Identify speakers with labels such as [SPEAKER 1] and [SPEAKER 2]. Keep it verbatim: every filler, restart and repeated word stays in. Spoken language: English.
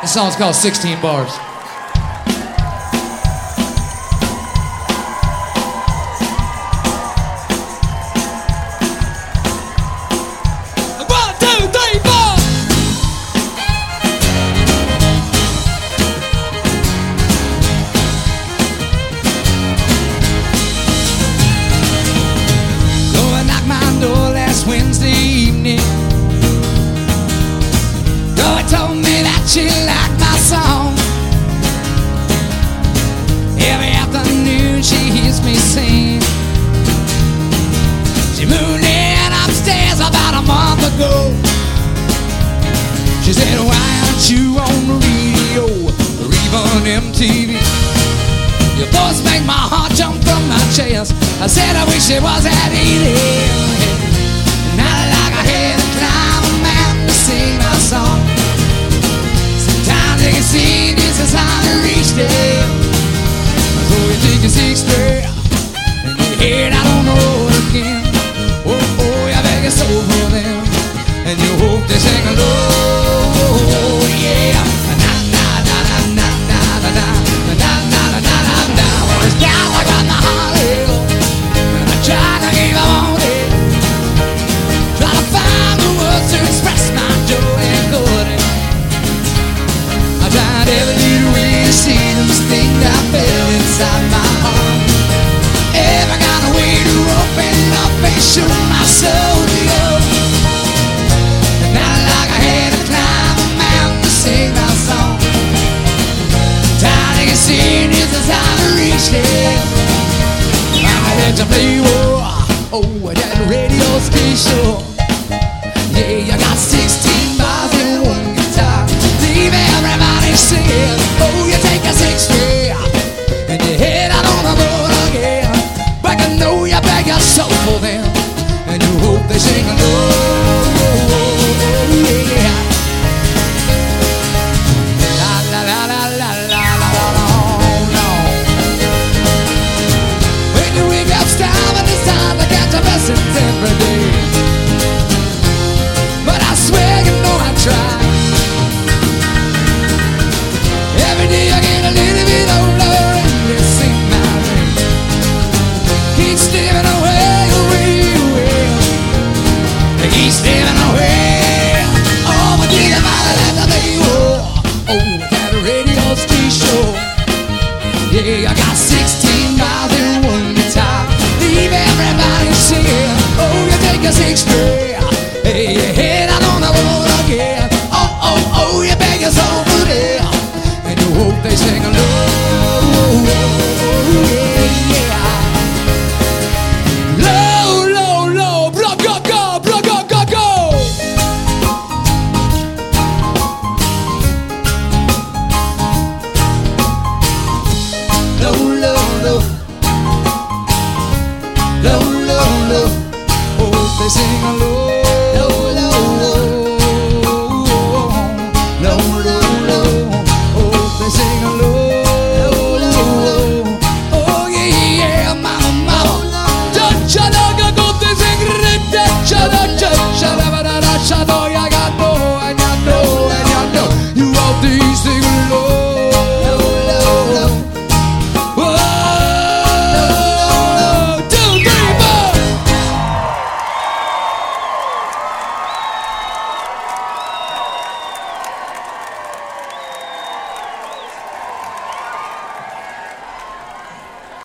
[SPEAKER 1] The song's called sixteen Bars. One, two, three, four. Go and knock my door last Wednesday evening. Go and told me that she liked my song. Every afternoon she hears me sing. She moved in upstairs about a month ago. She said, why aren't you on the radio or even M T V? Your voice make my heart jump from my chest. I said I wish it was at eighty. Not like I had to climb a mountain to sing my song. Sometimes you can see this is how to reach there. So you take a six step and you head out on the road again. Oh, oh, you beg your soul for them and you hope they sing along. Yeah. Na na na na na na na na na na na na na. Well, it's down like on the highway and I try to keep on it. Try to find the words to express my joy and good. I tried every little way to see those things I felt inside my heart. Every kind of way to open up and show my soul to you. And not like I had to climb a mountain to sing my song. Time to get seen is the time to reach there. I'm ready to play war. Oh, that radio station. Yeah, you got sixteen bars and one guitar. Leave everybody singing. Oh, you take a six step and you head out on the road again. But I know you beg your soul for them and you hope they sing along. Yeah. La la la la la la la la la. When you wake up, stop and it's time to catch a message every day. But I swear you know I try. Every day I get a little bit older and they sing my way. Keep slipping away, away, away. They keep slipping away. Oh, my dear, my left of the war. Oh, that radio station. Yeah, I got